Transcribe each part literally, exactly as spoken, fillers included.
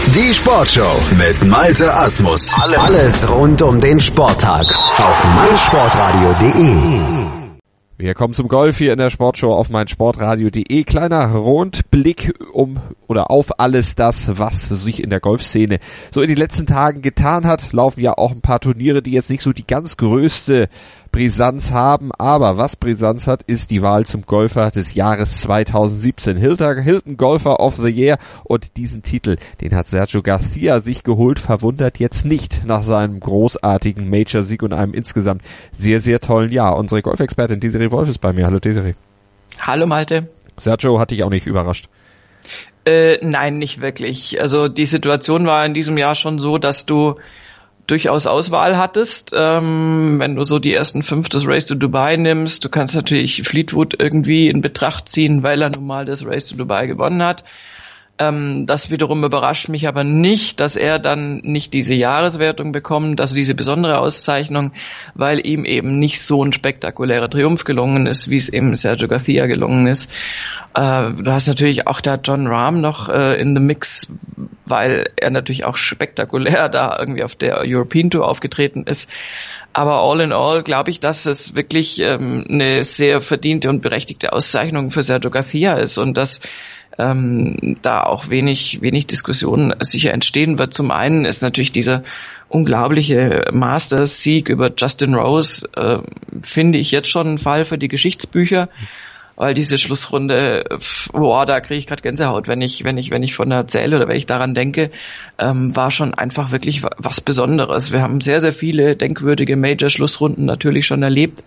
Die Sportshow mit Malte Asmus. Alles rund um den Sporttag auf meinsportradio punkt de. Wir kommen zum Golf hier in der Sportshow auf meinsportradio punkt de. Kleiner Rundblick um oder auf alles das, was sich in der Golfszene so in den letzten Tagen getan hat. Laufen ja auch ein paar Turniere, die jetzt nicht so die ganz größte Brisanz haben, aber was Brisanz hat, ist die Wahl zum Golfer des Jahres zweitausendsiebzehn. Hilton, Hilton Golfer of the Year, und diesen Titel, den hat Sergio Garcia sich geholt, verwundert jetzt nicht nach seinem großartigen Major-Sieg und einem insgesamt sehr, sehr tollen Jahr. Unsere Golfexpertin Desiree Wolf ist bei mir. Hallo Desiree. Hallo Malte. Sergio hat dich auch nicht überrascht. Äh, nein, nicht wirklich. Also die Situation war in diesem Jahr schon so, dass du durchaus Auswahl hattest, ähm, wenn du so die ersten fünf des Race to Dubai nimmst. Du kannst natürlich Fleetwood irgendwie in Betracht ziehen, weil er nun mal das Race to Dubai gewonnen hat. Ähm, das wiederum überrascht mich aber nicht, dass er dann nicht diese Jahreswertung bekommt, also diese besondere Auszeichnung, weil ihm eben nicht so ein spektakulärer Triumph gelungen ist, wie es eben Sergio Garcia gelungen ist. Äh, du hast natürlich auch da Jon Rahm noch äh, in the Mix, weil er natürlich auch spektakulär da irgendwie auf der European Tour aufgetreten ist. Aber all in all glaube ich, dass es wirklich ähm, eine sehr verdiente und berechtigte Auszeichnung für Sergio Garcia ist und dass ähm, da auch wenig wenig Diskussion sicher entstehen wird. Zum einen ist natürlich dieser unglaubliche Masters-Sieg über Justin Rose, äh, finde ich jetzt schon ein Fall für die Geschichtsbücher. Weil diese Schlussrunde, boah, da kriege ich gerade Gänsehaut, wenn ich, wenn ich, wenn ich von der erzähle oder wenn ich daran denke, ähm, war schon einfach wirklich was Besonderes. Wir haben sehr, sehr viele denkwürdige Major-Schlussrunden natürlich schon erlebt,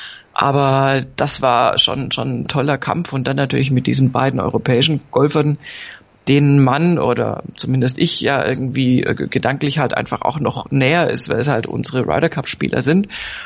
aber das war schon, schon ein toller Kampf, und dann natürlich mit diesen beiden europäischen Golfern, denen man oder zumindest ich ja irgendwie gedanklich halt einfach auch noch näher ist, weil es halt unsere Ryder Cup-Spieler sind.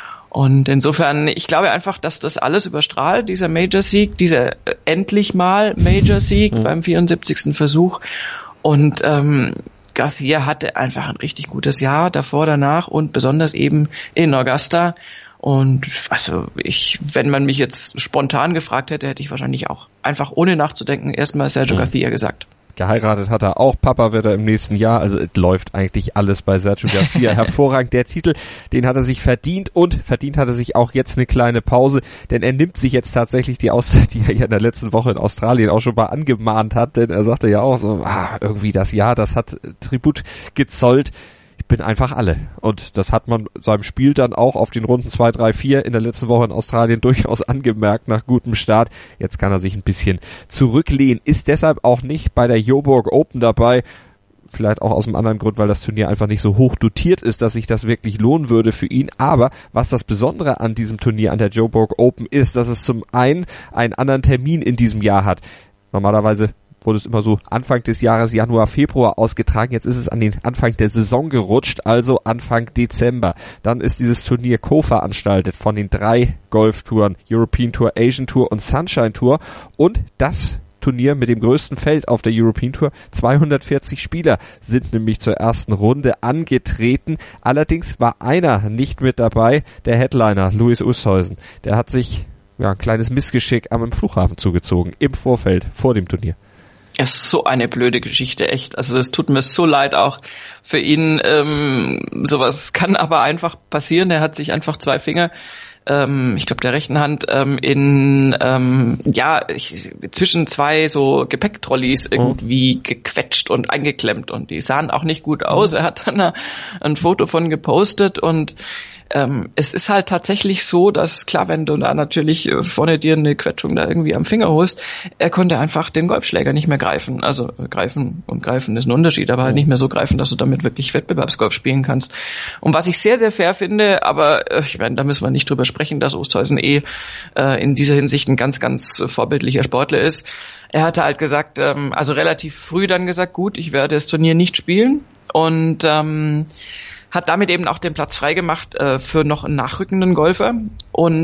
Und insofern, ich glaube einfach, dass das alles überstrahlt, dieser Major-Sieg, dieser äh, endlich mal Major-Sieg mhm. beim vierundsiebzigsten Versuch. Und ähm, Garcia hatte einfach ein richtig gutes Jahr davor, danach und besonders eben in Augusta. Und also ich, wenn man mich jetzt spontan gefragt hätte, hätte ich wahrscheinlich auch einfach ohne nachzudenken erstmal Sergio mhm. Garcia gesagt. Geheiratet hat er auch, Papa wird er im nächsten Jahr, also es läuft eigentlich alles bei Sergio Garcia hervorragend. Der Titel, den hat er sich verdient, und verdient hat er sich auch jetzt eine kleine Pause, denn er nimmt sich jetzt tatsächlich die Auszeit, die er ja in der letzten Woche in Australien auch schon mal angemahnt hat, denn er sagte ja auch so, ah, irgendwie das Jahr, das hat Tribut gezollt. Ich bin einfach alle. Und das hat man seinem Spiel dann auch auf den Runden zwei, drei, vier in der letzten Woche in Australien durchaus angemerkt nach gutem Start. Jetzt kann er sich ein bisschen zurücklehnen. Ist deshalb auch nicht bei der Joburg Open dabei. Vielleicht auch aus einem anderen Grund, weil das Turnier einfach nicht so hoch dotiert ist, dass sich das wirklich lohnen würde für ihn. Aber was das Besondere an diesem Turnier, an der Joburg Open ist, dass es zum einen einen anderen Termin in diesem Jahr hat. Normalerweise wurde es immer so Anfang des Jahres, Januar, Februar ausgetragen. Jetzt ist es an den Anfang der Saison gerutscht, also Anfang Dezember. Dann ist dieses Turnier co-veranstaltet von den drei Golftouren, European Tour, Asian Tour und Sunshine Tour. Und das Turnier mit dem größten Feld auf der European Tour, zweihundertvierzig Spieler sind nämlich zur ersten Runde angetreten. Allerdings war einer nicht mit dabei, der Headliner, Louis Oosthuizen. Der hat sich ja ein kleines Missgeschick am Flughafen zugezogen, im Vorfeld, vor dem Turnier. Es ist so eine blöde Geschichte, echt. Also es tut mir so leid auch für ihn. Ähm, sowas kann aber einfach passieren. Er hat sich einfach zwei Finger, ähm, ich glaube der rechten Hand, ähm, in ähm, ja ich, zwischen zwei so Gepäcktrolleys irgendwie mhm. gequetscht und eingeklemmt, und die sahen auch nicht gut aus. Mhm. Er hat dann ein, ein Foto von gepostet, und Ähm, es ist halt tatsächlich so, dass klar, wenn du da natürlich äh, vorne dir eine Quetschung da irgendwie am Finger holst, er konnte einfach den Golfschläger nicht mehr greifen. Also äh, greifen und greifen ist ein Unterschied, aber halt nicht mehr so greifen, dass du damit wirklich Wettbewerbsgolf spielen kannst. Und was ich sehr, sehr fair finde, aber äh, ich meine, da müssen wir nicht drüber sprechen, dass Oosthuizen eh äh, in dieser Hinsicht ein ganz, ganz äh, vorbildlicher Sportler ist. Er hatte halt gesagt, ähm, also relativ früh dann gesagt, gut, ich werde das Turnier nicht spielen, und ähm, hat damit eben auch den Platz freigemacht äh, für noch einen nachrückenden Golfer. Und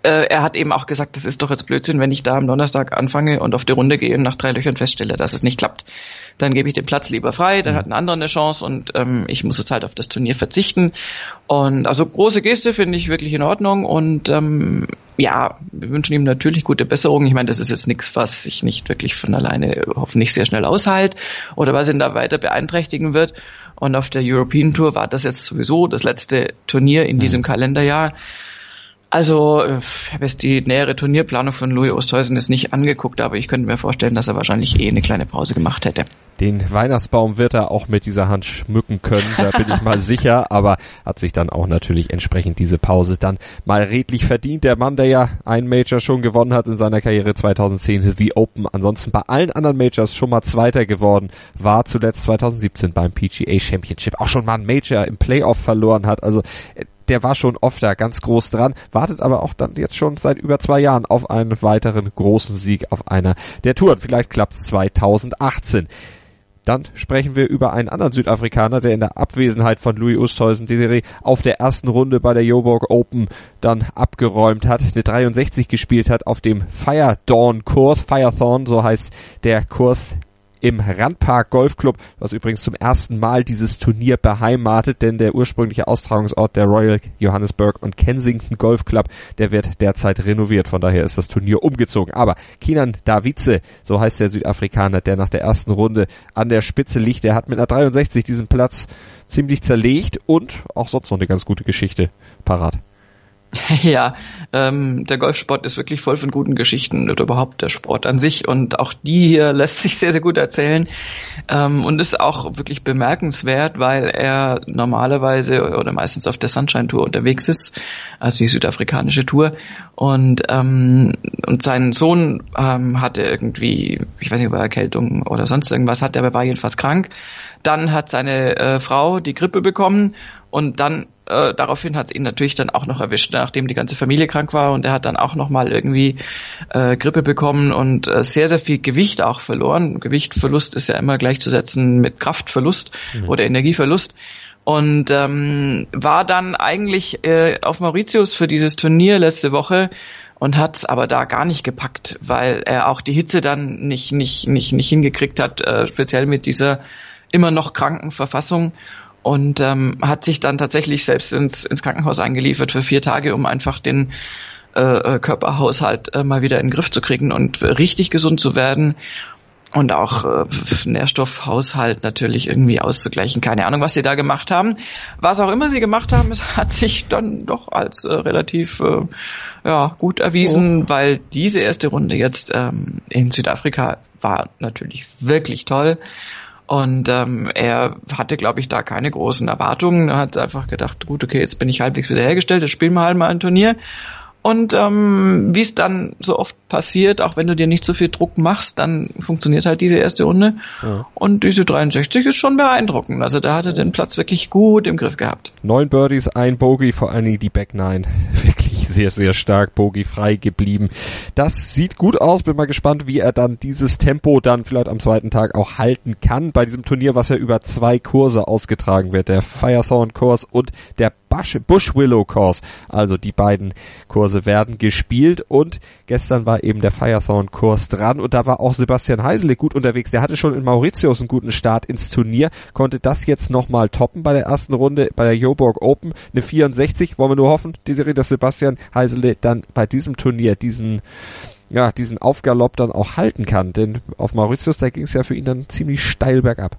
äh, er hat eben auch gesagt, das ist doch jetzt Blödsinn, wenn ich da am Donnerstag anfange und auf die Runde gehe und nach drei Löchern feststelle, dass es nicht klappt. Dann gebe ich den Platz lieber frei, dann hat ein anderer eine Chance und ähm, ich muss jetzt halt auf das Turnier verzichten. Und also große Geste finde ich wirklich in Ordnung und ähm, ja, wir wünschen ihm natürlich gute Besserung. Ich meine, das ist jetzt nichts, was sich nicht wirklich von alleine hoffentlich sehr schnell ausheilt oder was ihn da weiter beeinträchtigen wird. Und auf der European Tour war das jetzt sowieso das letzte Turnier in diesem Kalenderjahr. Also, ich habe jetzt die nähere Turnierplanung von Louis Oosthuizen jetzt nicht angeguckt, aber ich könnte mir vorstellen, dass er wahrscheinlich eh eine kleine Pause gemacht hätte. Den Weihnachtsbaum wird er auch mit dieser Hand schmücken können, da bin ich mal sicher, aber hat sich dann auch natürlich entsprechend diese Pause dann mal redlich verdient. Der Mann, der ja einen Major schon gewonnen hat in seiner Karriere zweitausendzehn, The Open, ansonsten bei allen anderen Majors schon mal Zweiter geworden, war zuletzt zweitausendsiebzehn beim P G A Championship auch schon mal ein Major im Playoff verloren hat, also der war schon oft da ganz groß dran, wartet aber auch dann jetzt schon seit über zwei Jahren auf einen weiteren großen Sieg auf einer der Touren. Vielleicht klappt's zweitausendachtzehn. Dann sprechen wir über einen anderen Südafrikaner, der in der Abwesenheit von Louis Oosthuizen Desiree auf der ersten Runde bei der Joburg Open dann abgeräumt hat, eine dreiundsechzig gespielt hat auf dem Firethorn-Kurs. Firethorn, so heißt der Kurs im Randpark Golfclub, was übrigens zum ersten Mal dieses Turnier beheimatet, denn der ursprüngliche Austragungsort der Royal Johannesburg und Kensington Golf Club, der wird derzeit renoviert, von daher ist das Turnier umgezogen. Aber Kenan Davidze, so heißt der Südafrikaner, der nach der ersten Runde an der Spitze liegt, der hat mit einer dreiundsechzig diesen Platz ziemlich zerlegt und auch sonst noch eine ganz gute Geschichte parat. Ja, ähm, der Golfsport ist wirklich voll von guten Geschichten oder überhaupt der Sport an sich und auch die hier lässt sich sehr, sehr gut erzählen ähm, und ist auch wirklich bemerkenswert, weil er normalerweise oder meistens auf der Sunshine Tour unterwegs ist, also die südafrikanische Tour und ähm, und sein Sohn ähm, hatte irgendwie, ich weiß nicht, ob er Erkältung oder sonst irgendwas hat, der war jedenfalls krank. Dann hat seine äh, Frau die Grippe bekommen und dann äh, daraufhin hat es ihn natürlich dann auch noch erwischt, nachdem die ganze Familie krank war und er hat dann auch nochmal irgendwie äh, Grippe bekommen und äh, sehr, sehr viel Gewicht auch verloren. Gewichtverlust ist ja immer gleichzusetzen mit Kraftverlust mhm. oder Energieverlust. Und ähm, war dann eigentlich äh, auf Mauritius für dieses Turnier letzte Woche und hat's aber da gar nicht gepackt, weil er auch die Hitze dann nicht nicht nicht nicht hingekriegt hat, äh, speziell mit dieser immer noch kranken Verfassung und ähm, hat sich dann tatsächlich selbst ins ins Krankenhaus eingeliefert für vier Tage, um einfach den äh, Körperhaushalt äh, mal wieder in den Griff zu kriegen und richtig gesund zu werden. Und auch äh, Nährstoffhaushalt natürlich irgendwie auszugleichen. Keine Ahnung, was sie da gemacht haben. Was auch immer sie gemacht haben, es hat sich dann doch als äh, relativ äh, ja gut erwiesen, oh. weil diese erste Runde jetzt ähm, in Südafrika war natürlich wirklich toll. Und ähm, er hatte, glaube ich, da keine großen Erwartungen. Er hat einfach gedacht, gut, okay, jetzt bin ich halbwegs wiederhergestellt, jetzt spielen wir halt mal ein Turnier. Und ähm, wie es dann so oft passiert, auch wenn du dir nicht so viel Druck machst, dann funktioniert halt diese erste Runde. Ja. Und diese dreiundsechzig ist schon beeindruckend. Also da hat er den Platz wirklich gut im Griff gehabt. Neun Birdies, ein Bogey, vor allen Dingen die Back Nine. Wirklich sehr, sehr stark Bogey frei geblieben. Das sieht gut aus. Bin mal gespannt, wie er dann dieses Tempo dann vielleicht am zweiten Tag auch halten kann. Bei diesem Turnier, was ja über zwei Kurse ausgetragen wird. Der Firethorn-Kurs und der Bushwillow-Kurs. Also die beiden Kurse werden gespielt und gestern war eben der Firethorn-Kurs dran und da war auch Sebastian Heisele gut unterwegs. Der hatte schon in Mauritius einen guten Start ins Turnier, konnte das jetzt nochmal toppen bei der ersten Runde bei der Joburg Open. Eine vierundsechzig, wollen wir nur hoffen, Desiree, dass Sebastian Heisele dann bei diesem Turnier diesen ja diesen Aufgalopp dann auch halten kann, denn auf Mauritius, da ging es ja für ihn dann ziemlich steil bergab.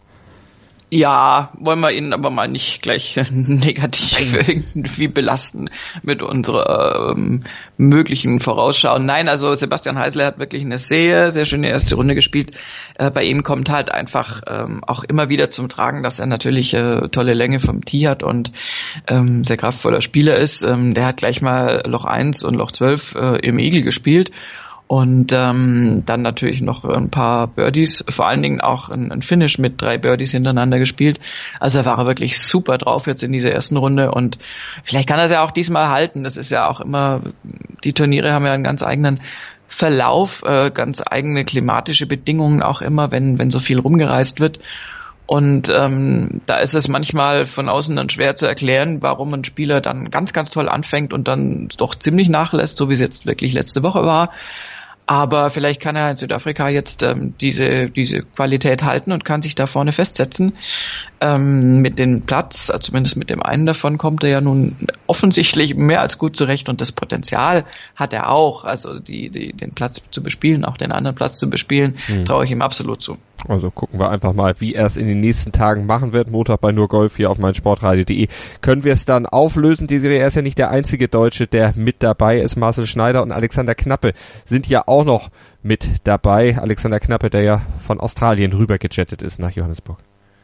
Ja, wollen wir ihn aber mal nicht gleich negativ irgendwie belasten mit unserer ähm, möglichen Vorausschau. Nein, also Sebastian Heisele hat wirklich eine sehr, sehr schöne erste Runde gespielt. Äh, bei ihm kommt halt einfach ähm, auch immer wieder zum Tragen, dass er natürlich äh, tolle Länge vom Tee hat und ähm, sehr kraftvoller Spieler ist. Ähm, der hat gleich mal Loch eins und Loch zwölf äh, im Eagle gespielt. Und ähm, dann natürlich noch ein paar Birdies, vor allen Dingen auch ein, ein Finish mit drei Birdies hintereinander gespielt. Also er war wirklich super drauf jetzt in dieser ersten Runde und vielleicht kann er es ja auch diesmal halten. Das ist ja auch immer, die Turniere haben ja einen ganz eigenen Verlauf, äh, ganz eigene klimatische Bedingungen auch immer, wenn wenn so viel rumgereist wird. Und ähm, da ist es manchmal von außen dann schwer zu erklären, warum ein Spieler dann ganz, ganz toll anfängt und dann doch ziemlich nachlässt, so wie es jetzt wirklich letzte Woche war. Aber vielleicht kann er in Südafrika jetzt ähm, diese diese Qualität halten und kann sich da vorne festsetzen. Ähm, mit dem Platz, also zumindest mit dem einen davon, kommt er ja nun offensichtlich mehr als gut zurecht und das Potenzial hat er auch. Also die, die den Platz zu bespielen, auch den anderen Platz zu bespielen, hm. traue ich ihm absolut zu. Also gucken wir einfach mal, wie er es in den nächsten Tagen machen wird. Montag bei nur Golf hier auf meinsportradio punkt de. Können wir es dann auflösen, die Serie? Er ist ja nicht der einzige Deutsche, der mit dabei ist. Marcel Schneider und Alexander Knappe sind ja auch noch mit dabei. Alexander Knappe, der ja von Australien rüber gejettet ist nach Johannesburg.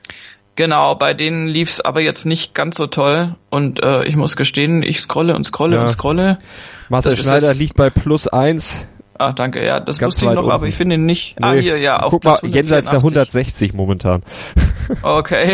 Genau, bei denen lief's aber jetzt nicht ganz so toll und äh, ich muss gestehen, ich scrolle und scrolle ja. und scrolle. Marcel das Schneider liegt bei plus eins. Ah, danke, ja, das Ganz wusste ich noch, unten. Aber ich finde ihn nicht. Nee. Ah, hier, ja, auf Guck Platz mal, jenseits der hundertsechzig momentan. Okay,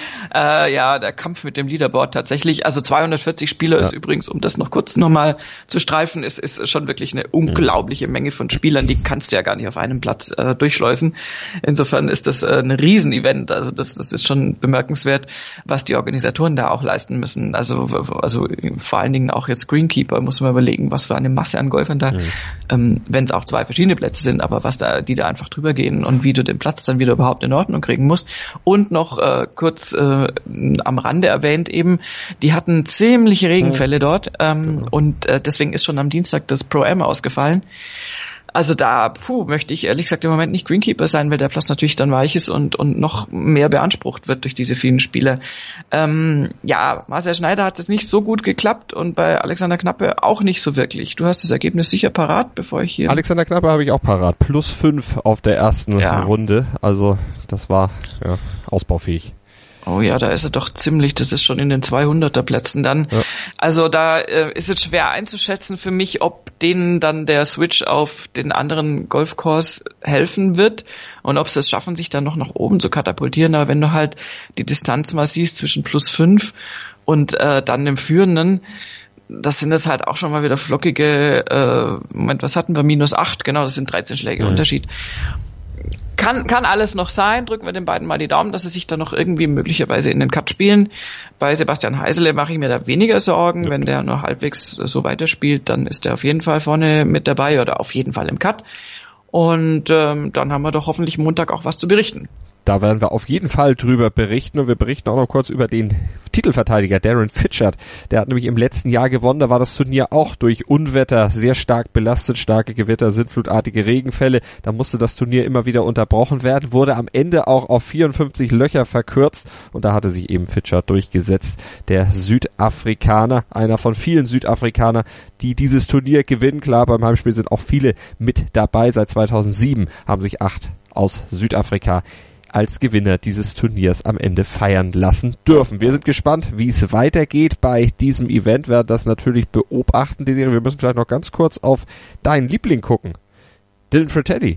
äh, ja, der Kampf mit dem Leaderboard tatsächlich, also zweihundertvierzig Spieler ja. ist übrigens, um das noch kurz nochmal zu streifen, ist ist schon wirklich eine unglaubliche Menge von Spielern, die kannst du ja gar nicht auf einem Platz äh, durchschleusen. Insofern ist das äh, ein Riesenevent, also das das ist schon bemerkenswert, was die Organisatoren da auch leisten müssen. Also also vor allen Dingen auch jetzt Greenkeeper, muss man überlegen, was für eine Masse an Golfern da, mhm. ähm, wenn es auch zwei verschiedene Plätze sind, aber was da, die da einfach drüber gehen und wie du den Platz dann wieder überhaupt in Ordnung kriegen musst. Und noch äh, kurz äh, am Rande erwähnt eben, die hatten ziemliche Regenfälle dort ähm, ja. und äh, deswegen ist schon am Dienstag das Pro-Am ausgefallen. Also da, puh, möchte ich ehrlich gesagt im Moment nicht Greenkeeper sein, weil der Platz natürlich dann weich ist und und noch mehr beansprucht wird durch diese vielen Spieler. Ähm, ja, Marcel Schneider hat es nicht so gut geklappt und bei Alexander Knappe auch nicht so wirklich. Du hast das Ergebnis sicher parat, bevor ich hier... Alexander Knappe habe ich auch parat. Plus fünf auf der ersten ja. Runde. Also das war ja ausbaufähig. Oh ja, da ist er doch ziemlich, das ist schon in den zweihunderter Plätzen dann. Ja. Also da äh, ist es schwer einzuschätzen für mich, ob denen dann der Switch auf den anderen Golfkurs helfen wird und ob sie es schaffen, sich dann noch nach oben zu katapultieren. Aber wenn du halt die Distanz mal siehst zwischen plus fünf und äh, dann dem Führenden, das sind das halt auch schon mal wieder flockige, äh, Moment, was hatten wir? minus acht, genau, das sind dreizehn Schläge mhm. Unterschied. Kann, kann alles noch sein. Drücken wir den beiden mal die Daumen, dass sie sich dann noch irgendwie möglicherweise in den Cut spielen. Bei Sebastian Heisele mache ich mir da weniger Sorgen. Wenn der noch halbwegs so weiterspielt, dann ist der auf jeden Fall vorne mit dabei oder auf jeden Fall im Cut. Und ähm, dann haben wir doch hoffentlich Montag auch was zu berichten. Da werden wir auf jeden Fall drüber berichten und wir berichten auch noch kurz über den Titelverteidiger Darren Fitchard. Der hat nämlich im letzten Jahr gewonnen, da war das Turnier auch durch Unwetter sehr stark belastet, starke Gewitter, sintflutartige Regenfälle. Da musste das Turnier immer wieder unterbrochen werden, wurde am Ende auch auf vierundfünfzig Löcher verkürzt und da hatte sich eben Fitchard durchgesetzt. Der Südafrikaner, einer von vielen Südafrikanern, die dieses Turnier gewinnen. Klar, beim Heimspiel sind auch viele mit dabei. Seit zweitausendsieben haben sich acht aus Südafrika als Gewinner dieses Turniers am Ende feiern lassen dürfen. Wir sind gespannt, wie es weitergeht bei diesem Event. Wir werden das natürlich beobachten, die Serie. Wir müssen vielleicht noch ganz kurz auf deinen Liebling gucken. Dylan Fratelli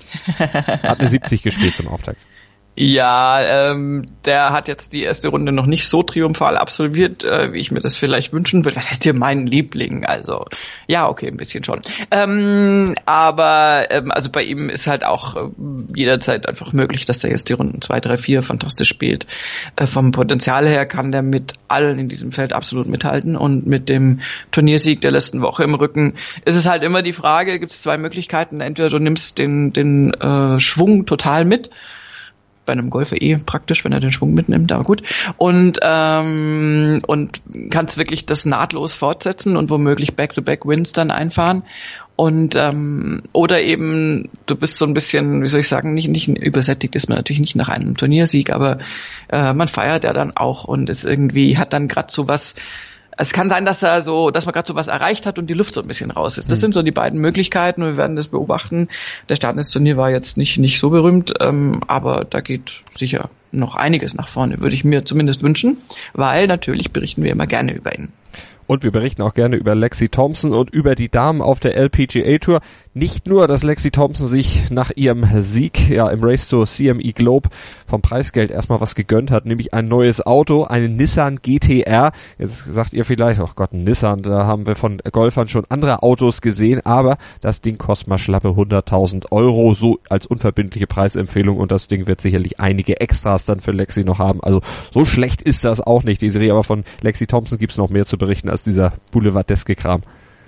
hat eine siebzig gespielt zum Auftakt. Ja, ähm, der hat jetzt die erste Runde noch nicht so triumphal absolviert, äh, wie ich mir das vielleicht wünschen würde. Was heißt hier mein Liebling? Also, ja, okay, ein bisschen schon. Ähm, aber, ähm, also bei ihm ist halt auch äh, jederzeit einfach möglich, dass der jetzt die Runden zwei, drei, vier fantastisch spielt. Äh, vom Potenzial her kann der mit allen in diesem Feld absolut mithalten und mit dem Turniersieg der letzten Woche im Rücken ist es halt immer die Frage, gibt es zwei Möglichkeiten. Entweder du nimmst den, den äh, Schwung total mit, bei einem Golfer eh praktisch, wenn er den Schwung mitnimmt, aber gut. Und ähm, und kannst wirklich das nahtlos fortsetzen und womöglich Back-to-Back-Wins dann einfahren. Und ähm, oder eben, du bist so ein bisschen, wie soll ich sagen, nicht nicht übersättigt ist man natürlich nicht nach einem Turniersieg, aber äh, man feiert ja dann auch und ist irgendwie, hat dann gerade so was. Es kann sein, dass er so, dass man gerade so was erreicht hat und die Luft so ein bisschen raus ist. Das mhm. sind so die beiden Möglichkeiten und wir werden das beobachten. Der Start ins Turnier war jetzt nicht nicht so berühmt, ähm, aber da geht sicher noch einiges nach vorne, würde ich mir zumindest wünschen, weil natürlich berichten wir immer gerne über ihn. Und wir berichten auch gerne über Lexi Thompson und über die Damen auf der L P G A Tour. Nicht nur, dass Lexi Thompson sich nach ihrem Sieg ja im Race to C M E Globe vom Preisgeld erstmal was gegönnt hat, nämlich ein neues Auto, einen Nissan G T R. Jetzt sagt ihr vielleicht, oh Gott, ein Nissan, da haben wir von Golfern schon andere Autos gesehen, aber das Ding kostet mal schlappe hunderttausend Euro, so als unverbindliche Preisempfehlung, und das Ding wird sicherlich einige Extras dann für Lexi noch haben. Also so schlecht ist das auch nicht, die Serie, aber von Lexi Thompson gibt's noch mehr zu berichten als dieser boulevardeske Kram.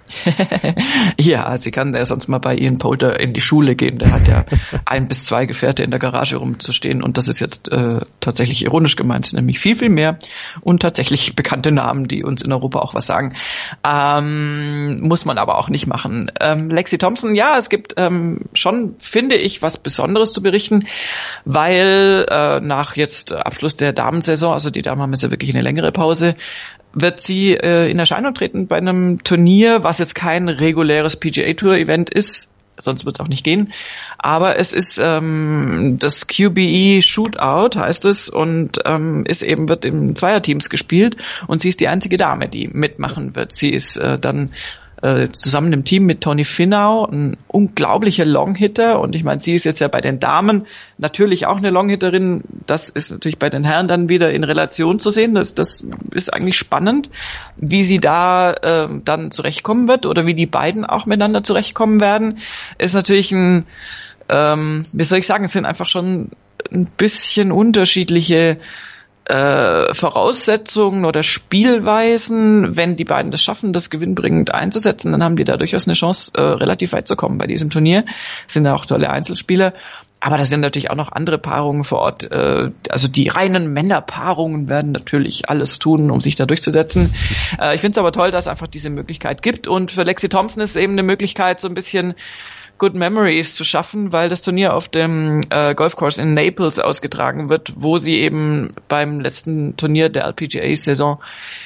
Ja, sie kann ja sonst mal bei Ian Poulter in die Schule gehen. Der hat ja ein bis zwei Gefährte in der Garage rumzustehen, und das ist jetzt äh, tatsächlich ironisch gemeint, nämlich viel, viel mehr und tatsächlich bekannte Namen, die uns in Europa auch was sagen. Ähm, muss man aber auch nicht machen. Ähm, Lexi Thompson, ja, es gibt ähm, schon, finde ich, was Besonderes zu berichten, weil äh, nach jetzt Abschluss der Damensaison, also die Damen haben jetzt ja wirklich eine längere Pause, wird sie äh, in Erscheinung treten bei einem Turnier, was jetzt kein reguläres P G A Tour Event ist, sonst wird es auch nicht gehen, aber es ist ähm, das Q B E Shootout, heißt es, und ähm, ist eben, wird in Zweierteams gespielt, und sie ist die einzige Dame, die mitmachen wird. Sie ist äh, dann äh, zusammen im Team mit Toni Finau, ein unglaublicher Longhitter, und ich meine, sie ist jetzt ja bei den Damen natürlich auch eine Longhitterin. Das ist natürlich bei den Herren dann wieder in Relation zu sehen. Das, das ist eigentlich spannend, wie sie da äh, dann zurechtkommen wird, oder wie die beiden auch miteinander zurechtkommen werden. Ist natürlich ein, ähm, wie soll ich sagen, es sind einfach schon ein bisschen unterschiedliche Äh, Voraussetzungen oder Spielweisen. Wenn die beiden das schaffen, das gewinnbringend einzusetzen, dann haben die da durchaus eine Chance, äh, relativ weit zu kommen bei diesem Turnier. Das sind ja auch tolle Einzelspieler. Aber da sind natürlich auch noch andere Paarungen vor Ort. Äh, also die reinen Männerpaarungen werden natürlich alles tun, um sich da durchzusetzen. Äh, ich finde es aber toll, dass es einfach diese Möglichkeit gibt. Und für Lexi Thompson ist es eben eine Möglichkeit, so ein bisschen Good Memories zu schaffen, weil das Turnier auf dem äh, Golfcourse in Naples ausgetragen wird, wo sie eben beim letzten Turnier der L P G A-Saison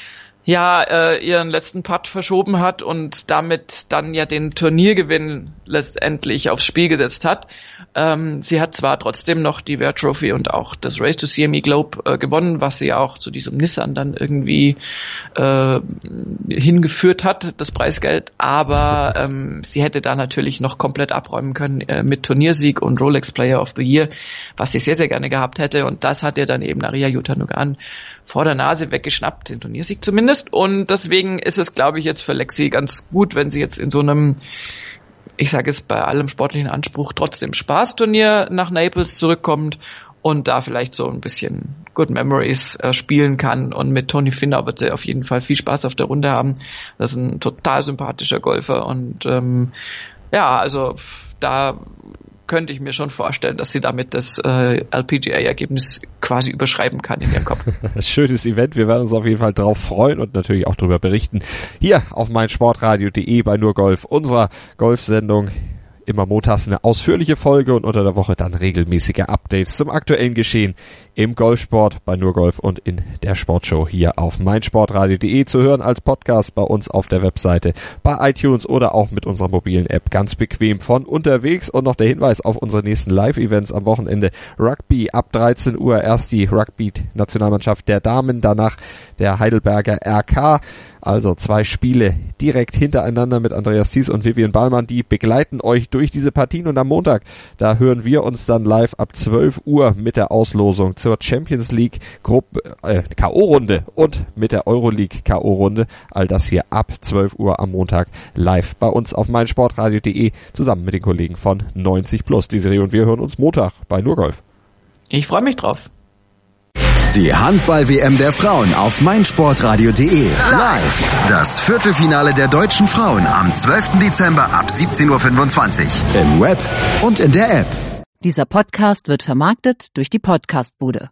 ja äh, ihren letzten Putt verschoben hat und damit dann ja den Turniergewinn letztendlich aufs Spiel gesetzt hat. Ähm, sie hat zwar trotzdem noch die Ware Trophy und auch das Race to C M E Globe äh, gewonnen, was sie auch zu diesem Nissan dann irgendwie äh, hingeführt hat, das Preisgeld, aber ähm, sie hätte da natürlich noch komplett abräumen können äh, mit Turniersieg und Rolex Player of the Year, was sie sehr, sehr gerne gehabt hätte, und das hat ihr dann eben Ariya Jutanugarn vor der Nase weggeschnappt, den Turniersieg zumindest, und deswegen ist es, glaube ich, jetzt für Lexi ganz gut, wenn sie jetzt in so einem, ich sage es bei allem sportlichen Anspruch, trotzdem Spaßturnier nach Naples zurückkommt und da vielleicht so ein bisschen Good Memories äh, spielen kann, und mit Toni Finau wird sie auf jeden Fall viel Spaß auf der Runde haben. Das ist ein total sympathischer Golfer, und ähm, ja, also da könnte ich mir schon vorstellen, dass sie damit das äh, L P G A-Ergebnis quasi überschreiben kann in ihrem Kopf. Schönes Event, wir werden uns auf jeden Fall drauf freuen und natürlich auch darüber berichten. Hier auf meinsportradio punkt de bei Nur Golf, unserer Golfsendung. Immer montags eine ausführliche Folge und unter der Woche dann regelmäßige Updates zum aktuellen Geschehen im Golfsport bei Nur Golf und in der Sportshow hier auf meinsportradio punkt de zu hören als Podcast bei uns auf der Webseite, bei iTunes oder auch mit unserer mobilen App ganz bequem von unterwegs. Und noch der Hinweis auf unsere nächsten Live-Events am Wochenende. Rugby ab dreizehn Uhr, erst die Rugby-Nationalmannschaft der Damen, danach der Heidelberger R K. Also zwei Spiele direkt hintereinander mit Andreas Thies und Vivian Ballmann, die begleiten euch durch diese Partien, und am Montag, da hören wir uns dann live ab zwölf Uhr mit der Auslosung zur Champions League Gruppe, äh, K O-Runde und mit der Euroleague K O-Runde. All das hier ab zwölf Uhr am Montag live bei uns auf meinsportradio punkt de zusammen mit den Kollegen von neunzig plus die Serie, und wir hören uns Montag bei Nur Golf. Ich freue mich drauf. Die Handball-W M der Frauen auf meinsportradio punkt de. Live. Das Viertelfinale der deutschen Frauen am zwölften Dezember ab siebzehn Uhr fünfundzwanzig. Im Web und in der App. Dieser Podcast wird vermarktet durch die Podcastbude.